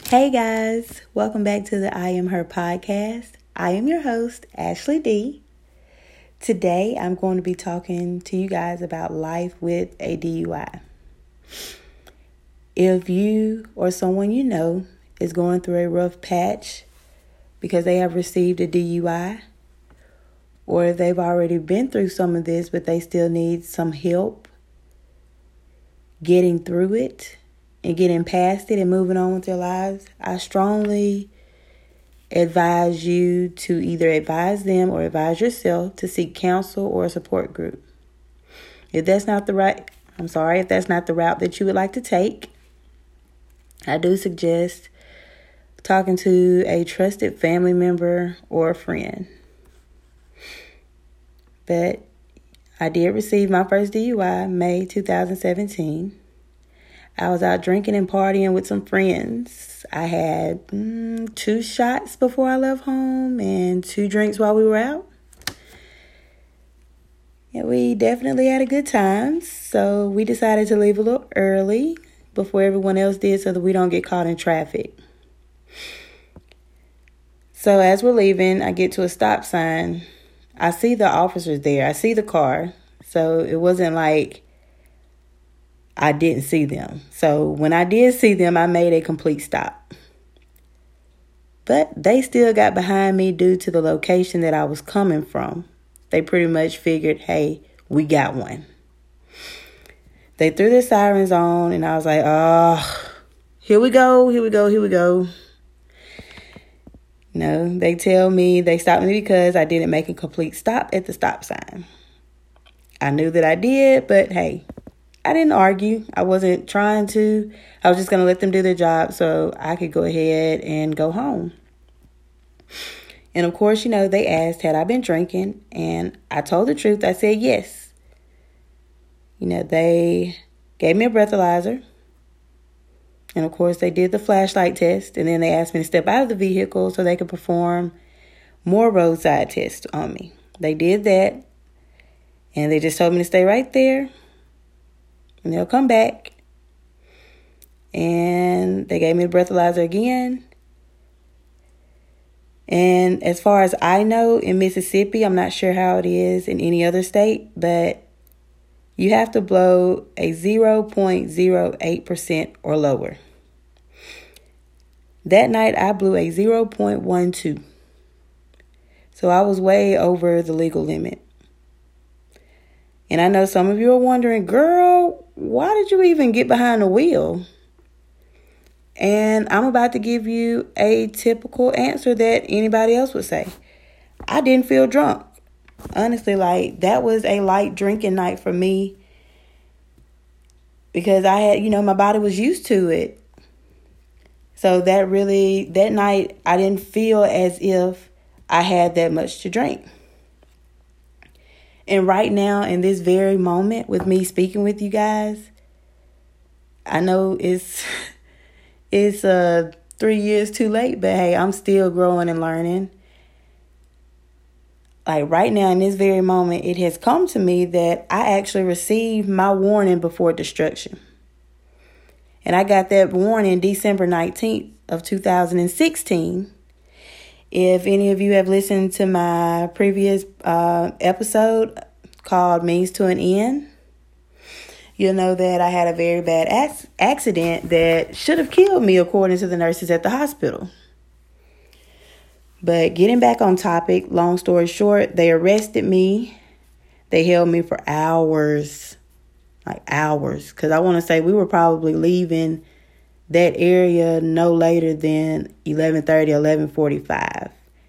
Hey guys, welcome back to the I Am Her podcast. I am your host, Ashley D. Today I'm going to be talking to you guys about life with a DUI. If you or someone you know is going through a rough patch because they have received a DUI, or if they've already been through some of this but they still need some help getting through it and getting past it and moving on with their lives, I strongly advise you to either advise them or advise yourself to seek counsel or a support group. If that's not the route that you would like to take, I do suggest talking to a trusted family member or a friend. But I did receive my first DUI May 2017. I was out drinking and partying with some friends. I had 2 shots before I left home and 2 drinks while we were out. And we definitely had a good time. So we decided to leave a little early before everyone else did so that we don't get caught in traffic. So as we're leaving, I get to a stop sign. I see the officers there. I see the car. So it wasn't like I didn't see them. So when I did see them, I made a complete stop. But they still got behind me due to the location that I was coming from. They pretty much figured, hey, we got one. They threw their sirens on and I was like, here we go. No, they tell me they stopped me because I didn't make a complete stop at the stop sign. I knew that I did, but hey, I didn't argue. I wasn't trying to. I was just going to let them do their job so I could go ahead and go home. And of course, they asked, had I been drinking? And I told the truth. I said yes. They gave me a breathalyzer. And of course, they did the flashlight test. And then they asked me to step out of the vehicle so they could perform more roadside tests on me. They did that. And they just told me to stay right there. And they'll come back. And they gave me the breathalyzer again. And as far as I know, in Mississippi, I'm not sure how it is in any other state, but you have to blow a 0.08% or lower. That night, I blew a 0.12. So I was way over the legal limit. And I know some of you are wondering, girl, why did you even get behind the wheel? And I'm about to give you a typical answer that anybody else would say. I didn't feel drunk. Honestly, that was a light drinking night for me. Because I had, my body was used to it. So that night, I didn't feel as if I had that much to drink. And right now, in this very moment, with me speaking with you guys, I know it's 3 years too late, but hey, I'm still growing and learning. Right now, in this very moment, it has come to me that I actually received my warning before destruction. And I got that warning December 19th of 2016. If any of you have listened to my previous episode called Means to an End, you'll know that I had a very bad accident that should have killed me, according to the nurses at the hospital. But getting back on topic, long story short, they arrested me. They held me for hours, because I want to say we were probably leaving that area no later than 11:30, 11:45.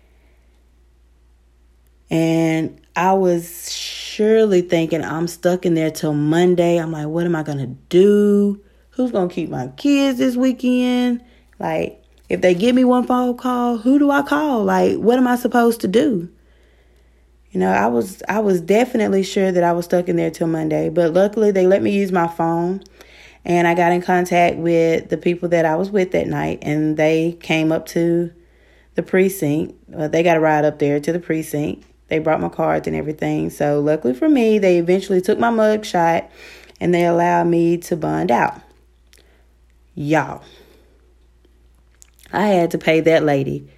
And I was surely thinking, I'm stuck in there till Monday. I'm like, what am I going to do? Who's going to keep my kids this weekend? If they give me one phone call, who do I call? What am I supposed to do? I was definitely sure that I was stuck in there till Monday. But luckily, they let me use my phone. And I got in contact with the people that I was with that night. And they came up to the precinct. They got a ride up there to the precinct. They brought my cards and everything. So luckily for me, they eventually took my mug shot and they allowed me to bond out. Y'all, I had to pay that lady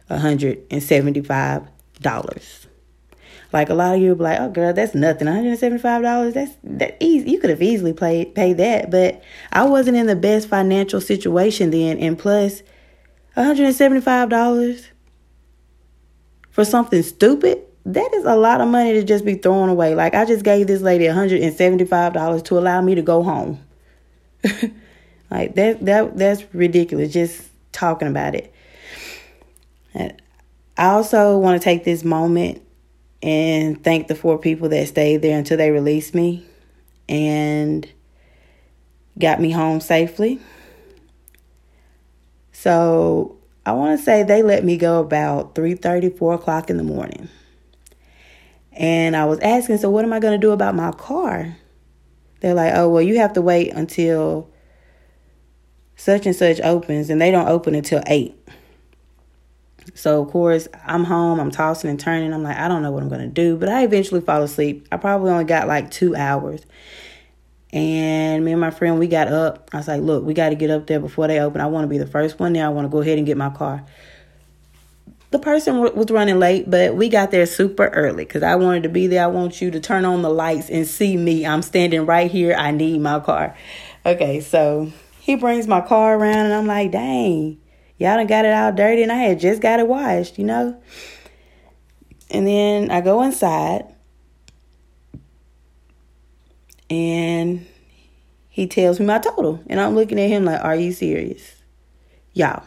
$175. Like, a lot of you will be like, oh, girl, that's nothing. $175, that easy. You could have easily paid that. But I wasn't in the best financial situation then. And plus, $175 for something stupid, that is a lot of money to just be thrown away. Like, I just gave this lady $175 to allow me to go home. Like, that's ridiculous, just talking about it. And I also want to take this moment and thank the 4 people that stayed there until they released me and got me home safely. So I want to say they let me go about 3:30, 4 o'clock in the morning. And I was asking, so what am I going to do about my car? They're like, oh, well, you have to wait until such and such opens, and they don't open until 8. So, of course, I'm home. I'm tossing and turning. I'm like, I don't know what I'm going to do. But I eventually fall asleep. I probably only got like 2 hours. And me and my friend, we got up. I was like, look, we got to get up there before they open. I want to be the first one there. I want to go ahead and get my car. The person was running late, but we got there super early because I wanted to be there. I want you to turn on the lights and see me. I'm standing right here. I need my car. Okay, so he brings my car around, and I'm like, dang. Y'all done got it all dirty, and I had just got it washed, you know? And then I go inside, and he tells me my total. And I'm looking at him like, are you serious? Y'all,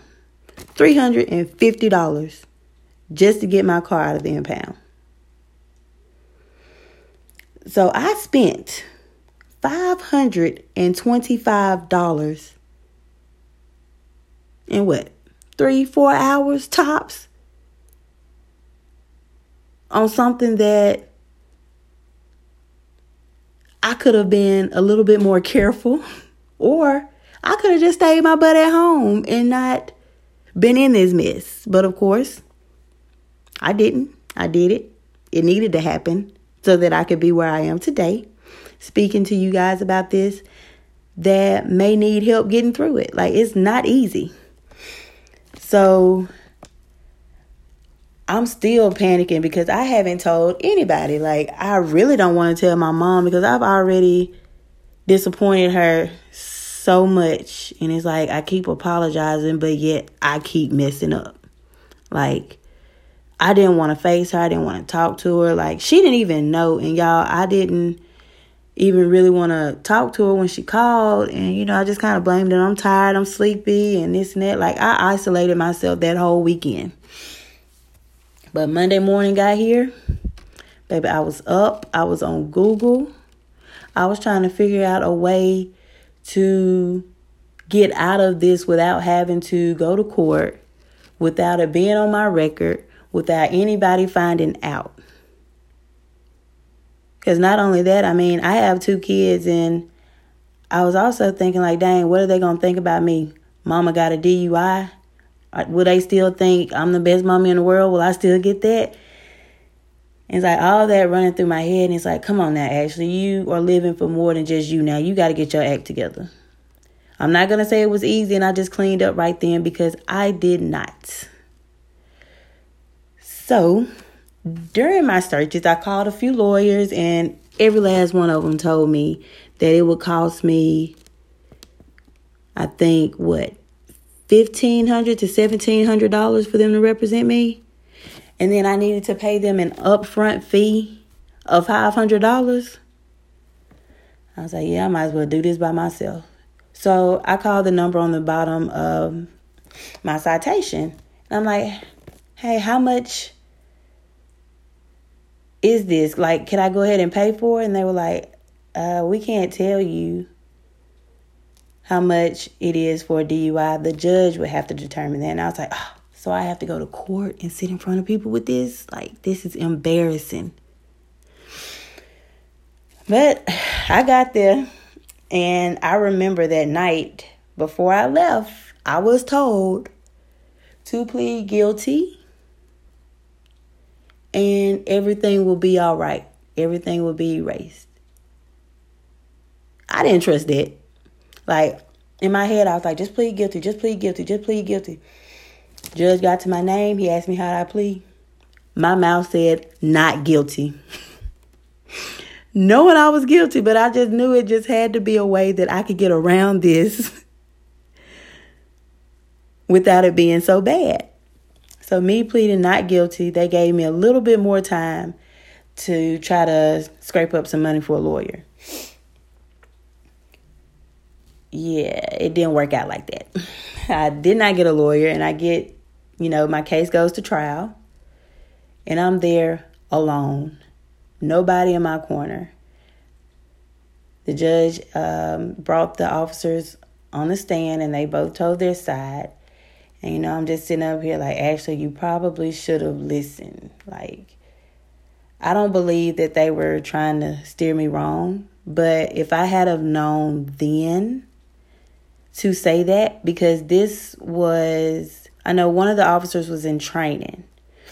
$350 just to get my car out of the impound. So I spent $525 in what? 3-4 hours tops on something that I could have been a little bit more careful, or I could have just stayed my butt at home and not been in this mess. But of course, I didn't. I did it. It needed to happen so that I could be where I am today, speaking to you guys about this that may need help getting through it. Like, it's not easy. So I'm still panicking because I haven't told anybody. Like, I really don't want to tell my mom because I've already disappointed her so much. And it's like, I keep apologizing, but yet I keep messing up. Like, I didn't want to face her. I didn't want to talk to her. Like, she didn't even know. And y'all, I didn't even really want to talk to her when she called. And, you know, I just kind of blamed her. I'm tired. I'm sleepy and this and that. Like, I isolated myself that whole weekend. But Monday morning got here. Baby, I was up. I was on Google. I was trying to figure out a way to get out of this without having to go to court, without it being on my record, without anybody finding out. Because not only that, I mean, I have 2 kids, and I was also thinking like, dang, what are they going to think about me? Mama got a DUI. Will they still think I'm the best mommy in the world? Will I still get that? And it's like all that running through my head. And it's like, come on now, Ashley, you are living for more than just you now. You got to get your act together. I'm not going to say it was easy and I just cleaned up right then, because I did not. So during my searches, I called a few lawyers, and every last one of them told me that it would cost me, I think, $1,500 to $1,700 for them to represent me. And then I needed to pay them an upfront fee of $500. I was like, yeah, I might as well do this by myself. So I called the number on the bottom of my citation. And I'm like, hey, how much is this? Like, can I go ahead and pay for it? And they were like, we can't tell you how much it is for a DUI. The judge would have to determine that. And I was like, oh, so I have to go to court and sit in front of people with this? Like, this is embarrassing. But I got there, and I remember that night before I left, I was told to plead guilty and everything will be all right. Everything will be erased. I didn't trust that. Like, in my head, I was like, just plead guilty, just plead guilty, just plead guilty. Judge got to my name. He asked me how I plead. My mouth said, not guilty. Knowing I was guilty, but I just knew it just had to be a way that I could get around this without it being so bad. So me pleading not guilty, they gave me a little bit more time to try to scrape up some money for a lawyer. Yeah, it didn't work out like that. I did not get a lawyer, and I get, my case goes to trial, and I'm there alone. Nobody in my corner. The judge brought the officers on the stand, and they both told their side. And, I'm just sitting up here like, actually, you probably should have listened. Like, I don't believe that they were trying to steer me wrong. But if I had have known then to say that, because this was, I know one of the officers was in training.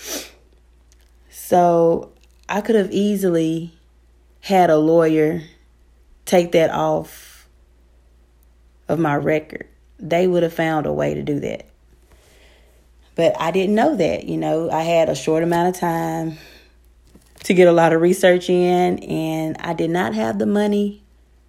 So I could have easily had a lawyer take that off of my record. They would have found a way to do that. But I didn't know that, I had a short amount of time to get a lot of research in, and I did not have the money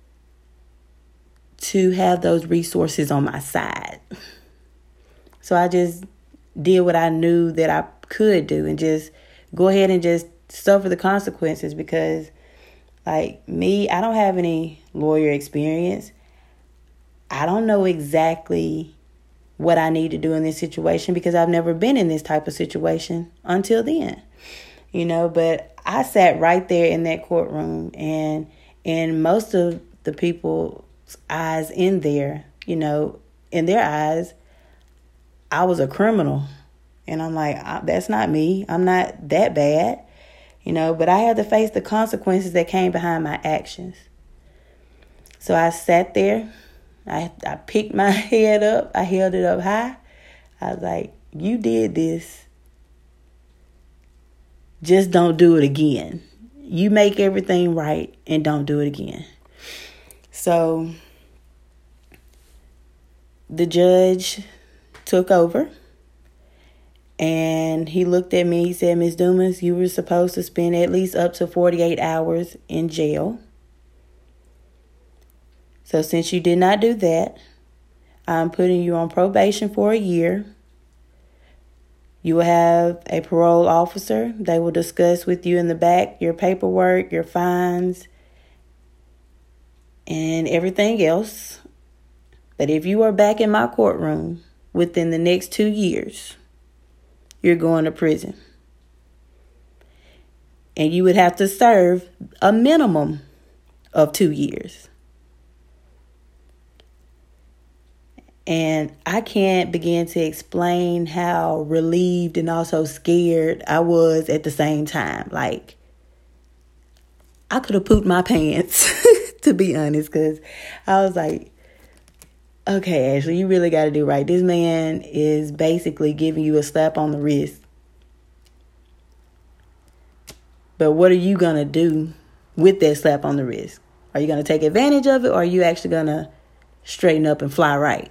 to have those resources on my side. So I just did what I knew that I could do and just go ahead and just suffer the consequences, because like me, I don't have any lawyer experience. I don't know exactly what I need to do in this situation because I've never been in this type of situation until then, but I sat right there in that courtroom, and in most of the people's eyes in there, in their eyes, I was a criminal. And I'm like, that's not me. I'm not that bad, but I had to face the consequences that came behind my actions. So I sat there. I picked my head up. I held it up high. I was like, you did this. Just don't do it again. You make everything right and don't do it again. So the judge took over. And he looked at me, he said, Ms. Dumas, you were supposed to spend at least up to 48 hours in jail. So since you did not do that, I'm putting you on probation for a year. You will have a parole officer. They will discuss with you in the back your paperwork, your fines, and everything else. But if you are back in my courtroom within the next 2 years, you're going to prison. And you would have to serve a minimum of 2 years. And I can't begin to explain how relieved and also scared I was at the same time. Like, I could have pooped my pants, to be honest, because I was like, okay, Ashley, you really got to do right. This man is basically giving you a slap on the wrist. But what are you going to do with that slap on the wrist? Are you going to take advantage of it, or are you actually going to straighten up and fly right?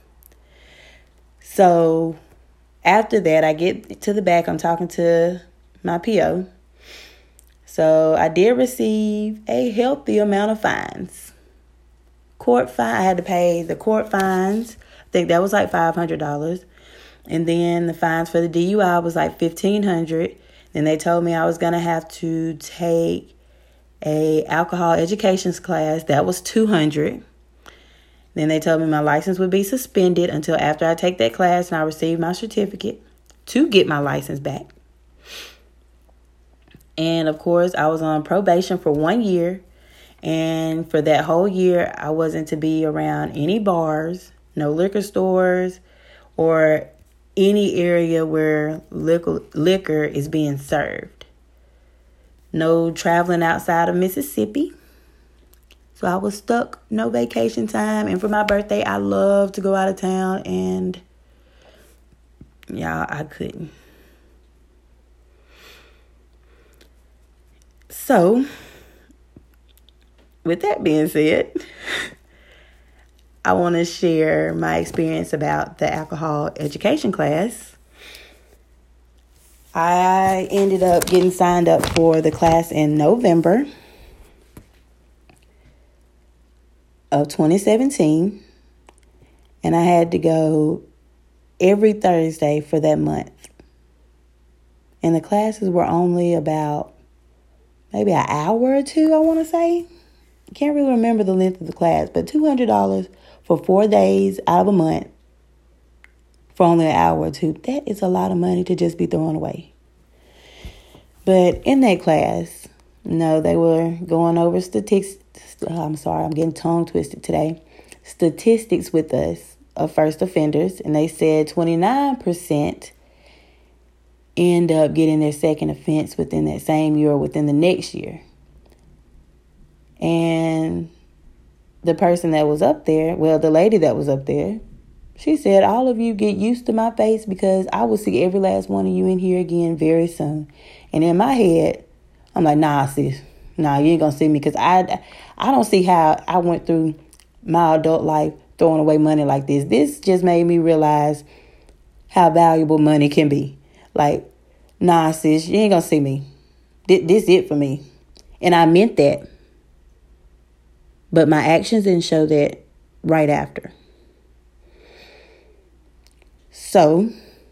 So after that, I get to the back. I'm talking to my PO. So I did receive a healthy amount of fines. Court fine, I had to pay the court fines. I think that was like $500. And then the fines for the DUI was like $1,500. Then they told me I was going to have to take a alcohol education class. That was $200. Then they told me my license would be suspended until after I take that class and I receive my certificate to get my license back. And of course, I was on probation for 1 year. And for that whole year, I wasn't to be around any bars, no liquor stores, or any area where liquor is being served. No traveling outside of Mississippi. So I was stuck, no vacation time. And for my birthday, I love to go out of town. And y'all, I couldn't. So, with that being said, I want to share my experience about the alcohol education class. I ended up getting signed up for the class in November of 2017. And I had to go every Thursday for that month. And the classes were only about maybe an hour or two, I want to say. I can't really remember the length of the class, but $200 for 4 days out of a month for only an hour or two. That is a lot of money to just be thrown away. But in that class, they were going over statistics. I'm sorry, I'm getting tongue twisted today. Statistics with us of first offenders. And they said 29% end up getting their second offense within that same year or within the next year. And the person that was up there, the lady that was up there, she said, all of you get used to my face because I will see every last one of you in here again very soon. And in my head, I'm like, nah, sis. Nah, you ain't going to see me because I don't see how I went through my adult life throwing away money like this. This just made me realize how valuable money can be. Like, nah, sis, you ain't going to see me. This it for me. And I meant that. But my actions didn't show that right after. So,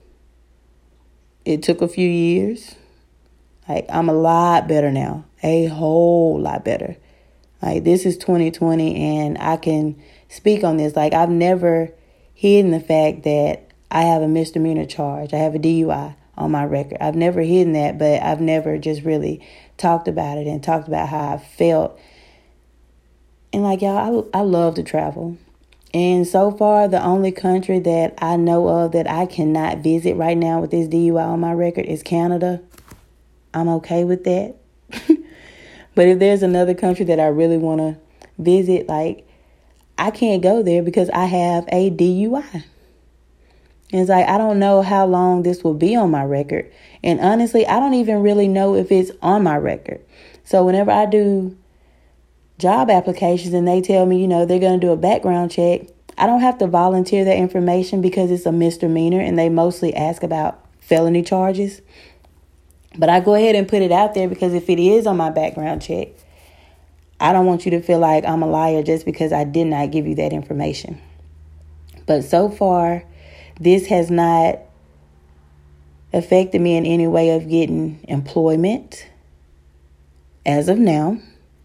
it took a few years. Like, I'm a lot better now. A whole lot better. Like, this is 2020 and I can speak on this. Like, I've never hidden the fact that I have a misdemeanor charge. I have a DUI on my record. I've never hidden that, but I've never just really talked about it and talked about how I felt. And like, y'all, I love to travel. And so far, the only country that I know of that I cannot visit right now with this DUI on my record is Canada. I'm okay with that. But if there's another country that I really want to visit, like, I can't go there because I have a DUI. And it's like, I don't know how long this will be on my record. And honestly, I don't even really know if it's on my record. So whenever I do job applications and they tell me, they're going to do a background check, I don't have to volunteer that information because it's a misdemeanor and they mostly ask about felony charges. But I go ahead and put it out there because if it is on my background check, I don't want you to feel like I'm a liar just because I did not give you that information. But so far, this has not affected me in any way of getting employment as of now.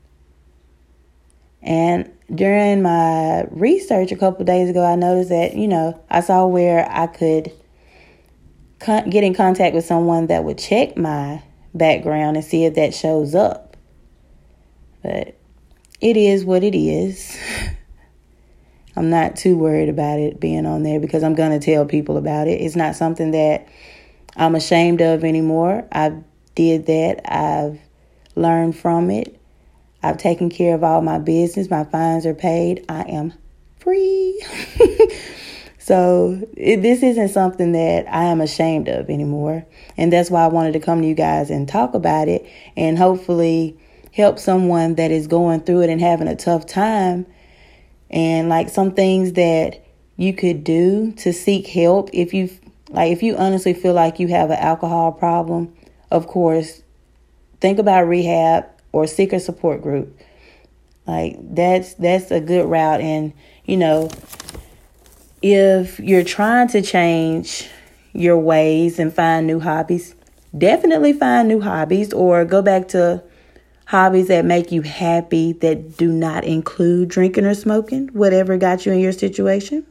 And during my research a couple of days ago, I noticed that, I saw where I could get in contact with someone that would check my background and see if that shows up. But it is what it is. I'm not too worried about it being on there because I'm going to tell people about it. It's not something that I'm ashamed of anymore. I did that. I've learned from it. I've taken care of all my business. My fines are paid. I am free. So this isn't something that I am ashamed of anymore. And that's why I wanted to come to you guys and talk about it and hopefully help someone that is going through it and having a tough time. And like some things that you could do to seek help if you honestly feel like you have an alcohol problem. Of course, think about rehab or seek a support group. Like that's a good route. And, if you're trying to change your ways and find new hobbies, definitely find new hobbies or go back to hobbies that make you happy that do not include drinking or smoking, whatever got you in your situation.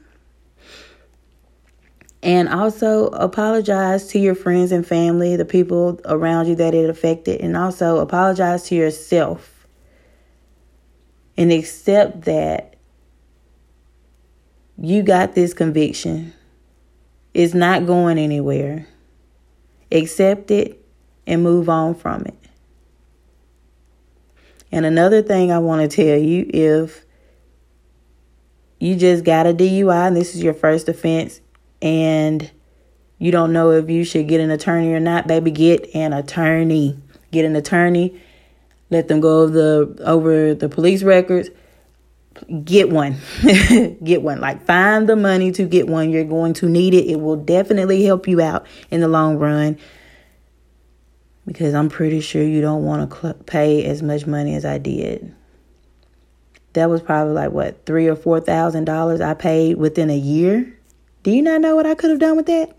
And also apologize to your friends and family, the people around you that it affected, and also apologize to yourself and accept that you got this conviction. It's not going anywhere. Accept it and move on from it. And another thing I want to tell you, if you just got a DUI and this is your first offense and you don't know if you should get an attorney or not, baby, get an attorney. Get an attorney. Let them go over the police records. Get one. Get one. Like, find the money to get one. You're going to need it. It will definitely help you out in the long run. because I'm pretty sure you don't want to pay as much money as I did. That was probably like, what, $3,000 or $4,000 I paid within a year? Do you not know what I could have done with that?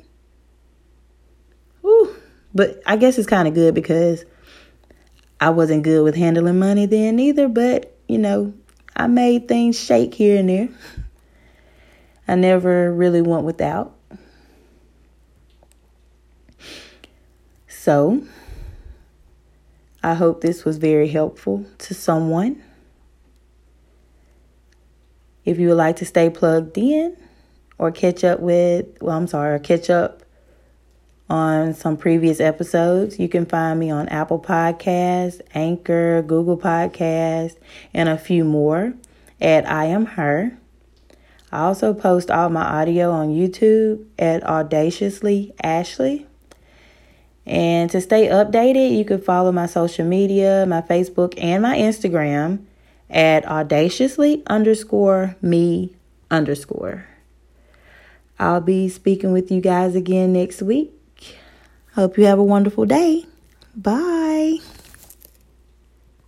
Ooh. But I guess it's kind of good because I wasn't good with handling money then either. But, I made things shake here and there. I never really went without. So, I hope this was very helpful to someone. If you would like to stay plugged in or catch up on some previous episodes, you can find me on Apple Podcasts, Anchor, Google Podcasts, and a few more at I Am Her. I also post all my audio on YouTube at Audaciously Ashley. And to stay updated, you can follow my social media, my Facebook, and my Instagram at audaciously_me_. I'll be speaking with you guys again next week. Hope you have a wonderful day. Bye.